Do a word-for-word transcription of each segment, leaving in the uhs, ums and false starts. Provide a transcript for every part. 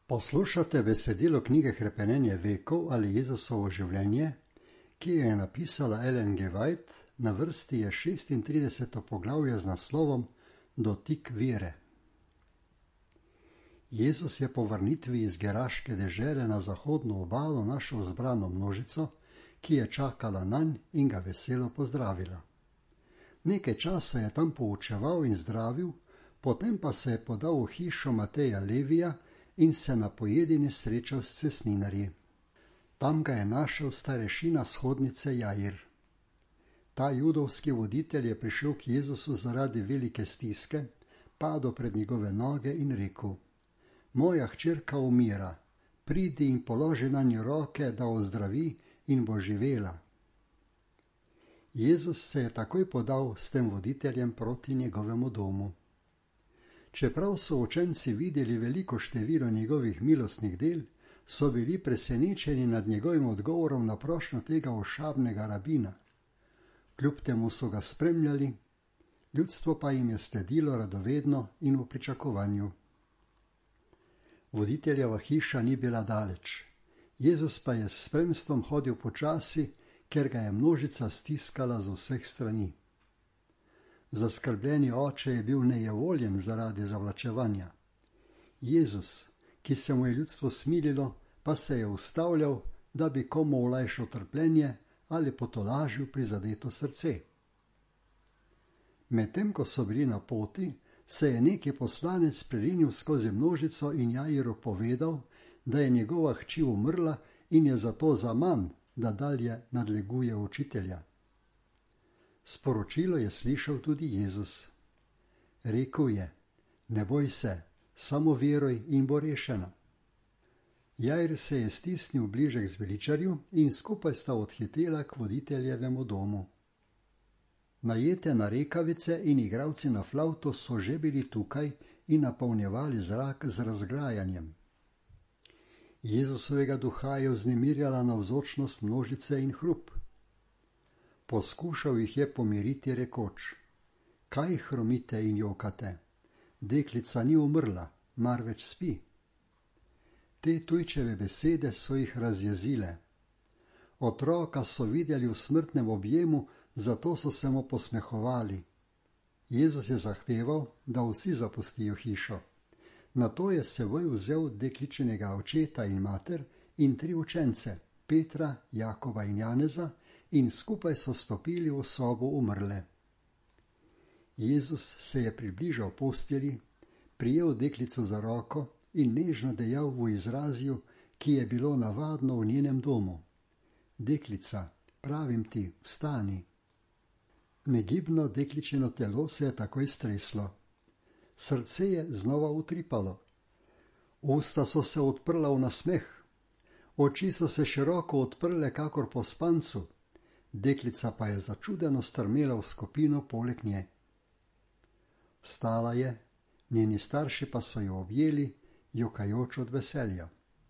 Poslušate besedilo knjige Hrepenenje vekov ali Jezusovo življenje, ki jo je napisala Ellen G. White, na vrsti je šestintrideseto poglavje z naslovom Dotik vere. Jezus je po vrnitvi iz geraške dežele na zahodno obalo našel zbrano množico, ki je čakala nanj in ga veselo pozdravila. Nekaj časa je tam poučeval in zdravil, potem pa se je podal v hišo Mateja Levija in se na pojedini srečal s cestninarji. Tam ga je našel starešina shodnice Jair. Ta judovski voditelj je prišel k Jezusu zaradi velike stiske, padel pred njegove noge in rekel: Moja hčerka umira, pridi in položi na njo roke, da ozdravi in bo živela. Jezus se je takoj podal s tem voditeljem proti njegovemu domu. Čeprav so učenci videli veliko število njegovih milostnih del, so bili presenečeni nad njegovim odgovorom na prošnjo tega ošabnega rabina. Kljub temu so ga spremljali, ljudstvo pa jim je sledilo radovedno in v pričakovanju. Voditeljeva hiša ni bila daleč. Jezus pa je s spremstvom hodil počasi, ker ga je množica stiskala z vseh strani. Zaskrbljeni oče je bil nejevoljen zaradi zavlačevanja. Jezus, ki se mu je ljudstvo smililo, pa se je ustavljal, da bi komu olajšal trpljenje ali potolažil prizadeto srce. Medtem ko so bili na poti, se je neki poslanec prerinil skozi množico in Jairu povedal, da je njegova hči umrla in je zato zaman, da dalje nadleguje učitelja. Sporočilo je slišal tudi Jezus. Rekel je: Ne boj se, samo veruj in bo rešena. Jair se je stisnil bliže k zveličarju in skupaj sta odhitela k voditeljevemu domu. Najete narekavice in igralci na flavto so že bili tukaj in napolnjevali zrak z razgrajanjem. Jezusovega duha je vznemirjala navzočnost množice in hrup. Poskušal jih je pomiriti rekoč: Kaj hromite in jokate? Deklica ni umrla, marveč spi. Te tujčeve besede so jih razjezile. Otroka so videli v smrtnem objemu, zato so se mu posmehovali. Jezus je zahteval, da vsi zapustijo hišo. Nato je seboj vzel dekličinega očeta in mater in tri učence, Petra, Jakoba in Janeza, in skupaj so stopili v sobo umrle. Jezus se je približal postelji, prijel deklico za roko in nežno dejal v izrazju, ki je bilo navadno v njenem domu: Deklica, pravim ti, vstani. Negibno dekličino telo se je takoj streslo. Srce je znova utripalo. Usta so se odprla v nasmeh. Oči so se široko odprle kakor po spancu. Deklica pa je začudeno strmela v skupino poleg nje. Vstala je, njeni starši pa so jo objeli, jokajoč od veselja.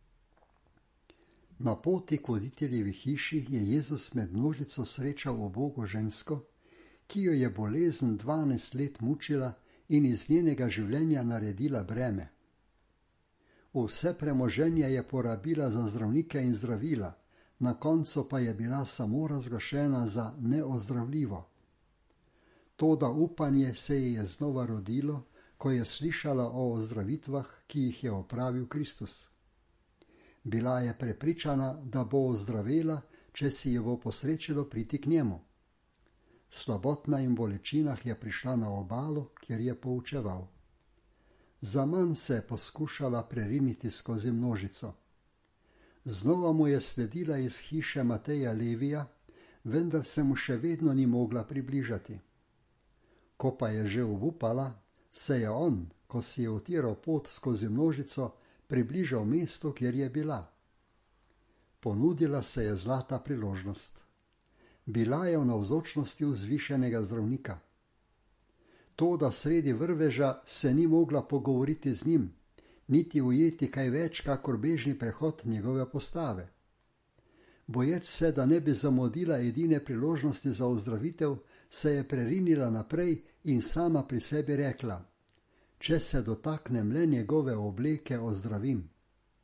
Na poti k voditeljevi hiši je Jezus med množico srečal ubogo žensko, ki jo je bolezen dvanajst let mučila in iz njenega življenja naredila breme. Vse premoženje je porabila za zdravnike in zdravila, na koncu pa je bila samo razglašena za neozdravljivo. Toda upanje se ji je znova rodilo, ko je slišala o ozdravitvah, ki jih je opravil Kristus. Bila je prepričana, da bo ozdravela, če si jo bo posrečilo priti k njemu. Slabotna in bolečinah je prišla na obalo, kjer je poučeval. Zaman se je poskušala preriniti skozi množico. Znova mu je sledila iz hiše Mateja Levija, vendar se mu še vedno ni mogla približati. Ko pa je že obupala, se je on, ko si je utiral pot skozi množico, približal mestu, kjer je bila. Ponudila se je zlata priložnost. Bila je v navzočnosti vzvišenega zdravnika. Toda sredi vrveža se ni mogla pogovoriti z njim, niti ujeti kaj več kakor bežni prehod njegove postave. Boječ se, da ne bi zamudila edine priložnosti za ozdravitev, se je prerinila naprej in sama pri sebi rekla: Če se dotaknem le njegove obleke, ozdravim.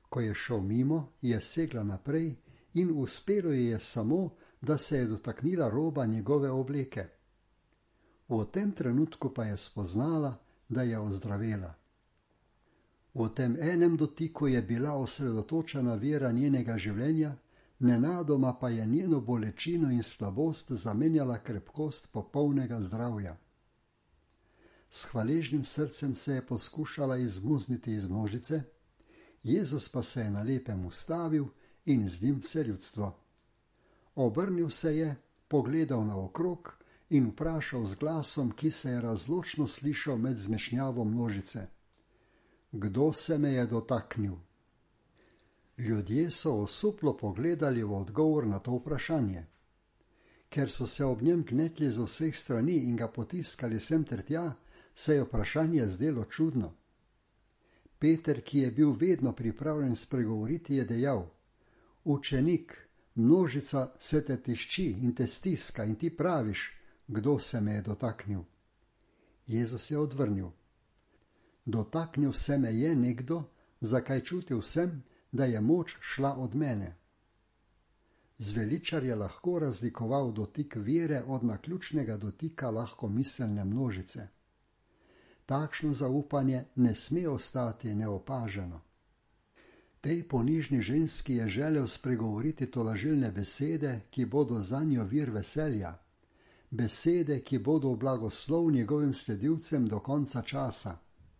Ko je šel mimo, je segla naprej in uspelo ji je samo, da se je dotaknila roba njegove obleke. V tem trenutku pa je spoznala, da je ozdravela. V tem enem dotiku je bila osredotočena vera njenega življenja, nenadoma pa je njeno bolečino in slabost zamenjala krepkost popolnega zdravja. S hvaležnim srcem se je poskušala izmuzniti iz množice, Jezus pa se je na lepem ustavil in z njim vse ljudstvo. Obrnil se je, pogledal naokrog in vprašal z glasom, ki se je razločno slišal med zmešnjavo množice: Kdo se me je dotaknil? Ljudje so osuplo pogledali v odgovor na to vprašanje. Ker so se ob njem gnetli z vseh strani in ga potiskali sem ter tja, se je vprašanje zdelo čudno. Peter, ki je bil vedno pripravljen spregovoriti, je dejal: Učenik, množica se te tišči in te stiska in ti praviš, kdo se me je dotaknil. Jezus je odvrnil: Dotaknil se me je nekdo, zakaj čutil sem, da je moč šla od mene. Zveličar je lahko razlikoval dotik vere od naključnega dotika lahkomiselne množice. Takšno zaupanje ne sme ostati neopaženo. Tej ponižni ženski je želel spregovoriti tolažilne besede, ki bodo zanjo vir veselja, besede, ki bodo v blagoslov njegovim sledilcem do konca časa.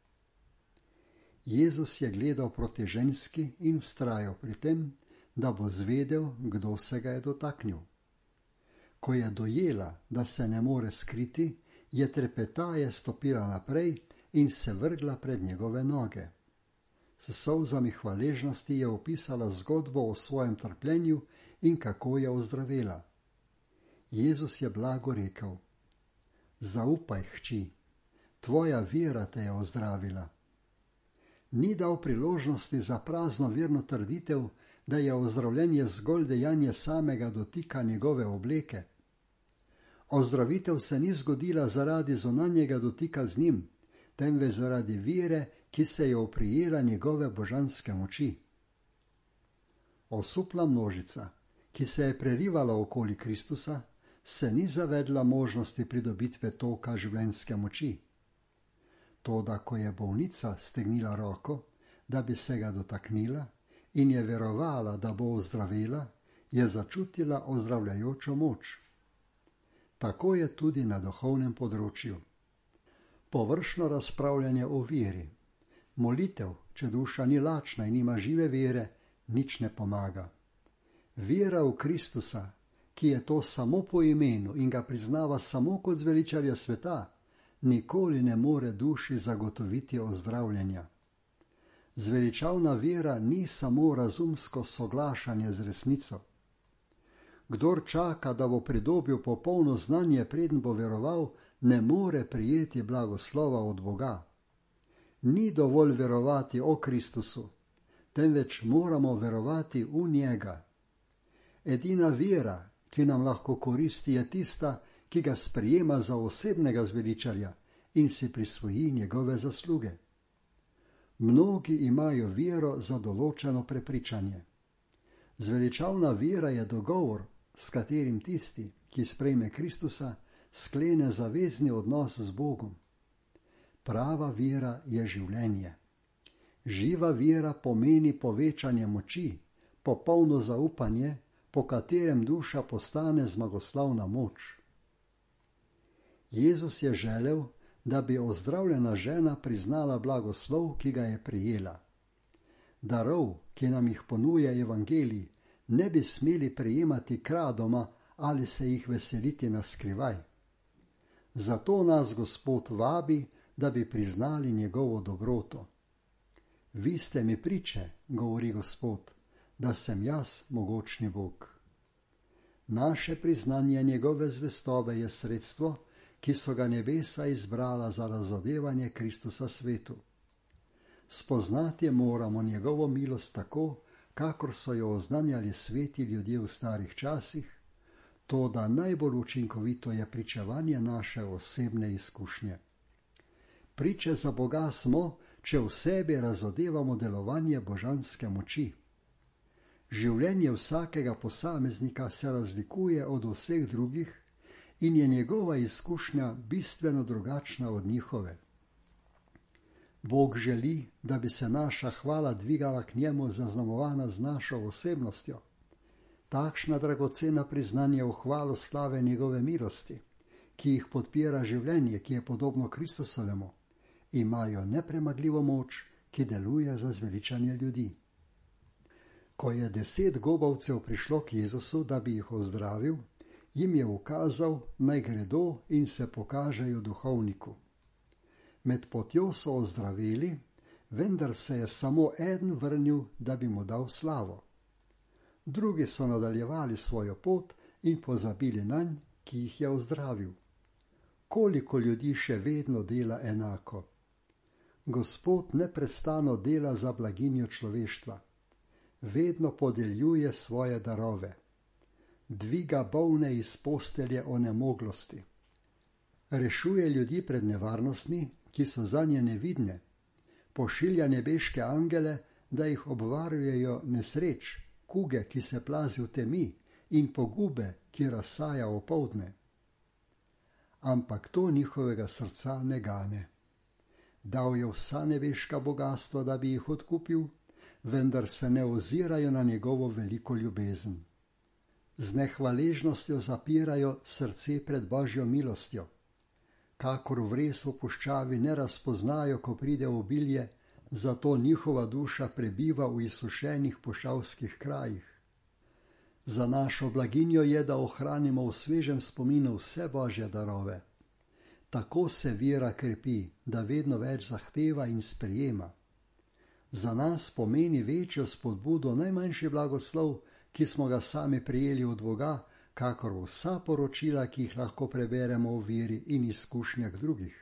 Jezus je gledal proti ženski in vztrajal pri tem, da bo zvedel, kdo se ga je dotaknil. Ko je dojela, da se ne more skriti, je trepetaje stopila naprej in se vrgla pred njegove noge. S solzami hvaležnosti je opisala zgodbo o svojem trpljenju in kako je ozdravela. Jezus je blago rekel: Zaupaj, hči, tvoja vera te je ozdravila. Ni dal priložnosti za prazno verno trditev, da je ozdravljenje zgolj dejanje samega dotika njegove obleke. Ozdravitev se ni zgodila zaradi zunanjega dotika z njim, temveč zaradi vere, ki se je oprijela njegove božanske moči. Osupla množica, ki se je prerivala okoli Kristusa, se ni zavedla možnosti pridobitve toka življenjske moči. Toda ko je bolnica stegnila roko, da bi se ga dotaknila, in je verovala, da bo ozdravela, je začutila ozdravljajočo moč. Tako je tudi na duhovnem področju. Površno razpravljanje o veri, molitev, če duša ni lačna in ima žive vere, nič ne pomaga. Vera v Kristusa, ki je to samo po imenu in ga priznava samo kot zveličarja sveta, nikoli ne more duši zagotoviti ozdravljenja. Zveličavna vera ni samo razumsko soglašanje z resnico. Kdor čaka, da bo pridobil popolno znanje, preden bo veroval, ne more prijeti blagoslova od Boga. Ni dovolj verovati o Kristusu, temveč moramo verovati v njega. Edina vera, ki nam lahko koristi, je tista, ki ga sprejema za osebnega zveličarja in si prisvoji njegove zasluge. Mnogi imajo vero za določeno prepričanje. Zveličavna vera je dogovor, s katerim tisti, ki sprejme Kristusa, sklene zavezni odnos z Bogom. Prava vera je življenje. Živa vera pomeni povečanje moči, popolno zaupanje, po katerem duša postane zmagoslavna moč. Jezus je želel, da bi ozdravljena žena priznala blagoslov, ki ga je prijela. Darov, ki nam jih ponuja evangelij, ne bi smeli prejemati kradoma ali se jih veseliti na skrivaj. Zato nas Gospod vabi, da bi priznali njegovo dobroto. Vi ste mi priče, govori Gospod, da sem jaz mogočni Bog. Naše priznanje njegove zvestobe je sredstvo, ki so ga nebesa izbrala za razodevanje Kristusa svetu. Spoznati moramo njegovo milost tako, kakor so jo oznanjali sveti ljudje v starih časih, to da najbolj učinkovito je pričevanje naše osebne izkušnje. Priče za Boga smo, če v sebi razodevamo delovanje božanske moči. Življenje vsakega posameznika se razlikuje od vseh drugih in je njegova izkušnja bistveno drugačna od njihove. Bog želi, da bi se naša hvala dvigala k njemu zaznamovana z našo osebnostjo. Takšna dragocena priznanja v hvalo slave njegove milosti, ki jih podpira življenje, ki je podobno Kristusovemu, imajo nepremagljivo moč, ki deluje za zveličanje ljudi. Ko je deset gobavcev prišlo k Jezusu, da bi jih ozdravil, jim je ukazal, naj gredo in se pokažejo duhovniku. Med potjo so ozdravili, vendar se je samo eden vrnil, da bi mu dal slavo. Drugi so nadaljevali svojo pot in pozabili nanj, ki jih je ozdravil. Koliko ljudi še vedno dela enako? Gospod neprestano dela za blaginjo človeštva. Vedno podeljuje svoje darove. Dviga bolne iz postelje onemoglosti. Rešuje ljudi pred nevarnostmi, ki so zanje nevidne. Pošilja nebeške angele, da jih obvarujejo nesreč, kuge, ki se plazi v temi, in pogube, ki razsaja opoldne. Ampak to njihovega srca ne gane. Dal je vsa nebeška bogastva, da bi jih odkupil, vendar se ne ozirajo na njegovo veliko ljubezen. Z nehvaležnostjo zapirajo srce pred Božjo milostjo. Kakor vres v puščavi ne razpoznajo, ko pride obilje, zato njihova duša prebiva v izsušenih puščavskih krajih. Za našo blaginjo je, da ohranimo v svežem spominu vse Božje darove. Tako se vera krepi, da vedno več zahteva in sprejema. Za nas pomeni večjo spodbudo najmanjši blagoslov, ki smo ga sami prijeli od Boga, kakor vsa poročila, ki jih lahko preberemo v veri in izkušnjah drugih.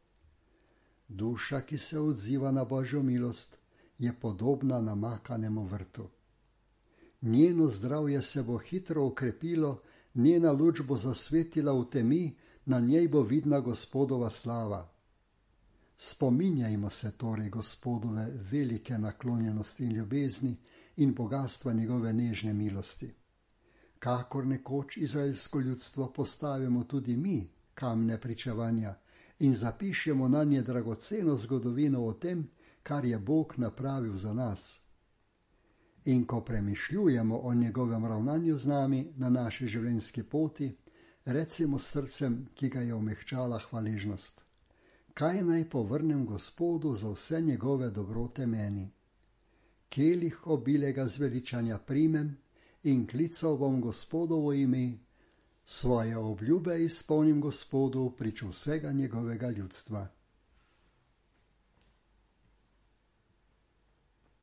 Duša, ki se odziva na Božjo milost, je podobna namakanemu vrtu. Njeno zdravje se bo hitro okrepilo, njena luč bo zasvetila v temi, na njej bo vidna Gospodova slava. Spominjajmo se torej Gospodove velike naklonjenosti in ljubezni in bogatstva njegove nežne milosti. Kakor nekoč izraelsko ljudstvo postavimo tudi mi kamne pričevanja in zapišemo na nje dragoceno zgodovino o tem, kar je Bog napravil za nas. In ko premišljujemo o njegovem ravnanju z nami na naši življenjski poti, recimo s srcem, ki ga je omehčala hvaležnost: kaj naj povrnem Gospodu za vse njegove dobrote meni? Kelih obilega zveličanja primem in klical bom Gospodovo ime, svoje obljube izpolnim Gospodu prič vsega njegovega ljudstva.